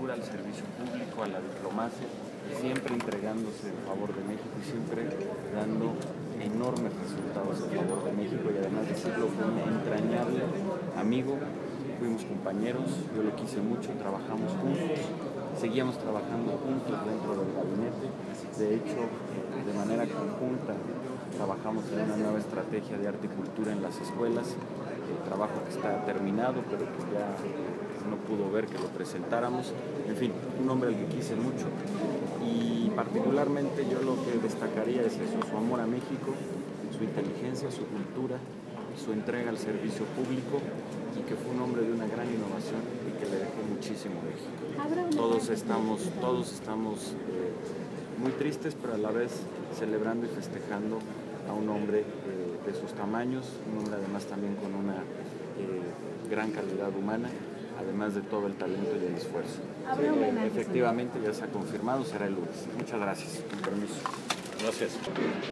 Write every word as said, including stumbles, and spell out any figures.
cultura, al servicio público, a la diplomacia, siempre entregándose en favor de México y siempre dando enormes resultados en favor de México, y además de decirlo, fue un entrañable amigo, fuimos compañeros, yo lo quise mucho, trabajamos juntos, seguíamos trabajando juntos dentro del gabinete. De hecho, de manera conjunta trabajamos en una nueva estrategia de arte y cultura en las escuelas, el trabajo que está terminado, pero que ya no pudo ver que lo presentáramos. En fin, un hombre al que quise mucho, y particularmente yo lo que destacaría es eso, su amor a México, su inteligencia, su cultura, su entrega al servicio público, y que fue un hombre de una gran innovación y que le dejó muchísimo a México. Todos estamos, todos estamos eh, muy tristes, pero a la vez celebrando y festejando a un hombre eh, de sus tamaños, un hombre además también con una eh, gran calidad humana, además de todo el talento y el esfuerzo. Eh, efectivamente ya se ha confirmado, será el lunes. Muchas gracias. Con permiso. Gracias.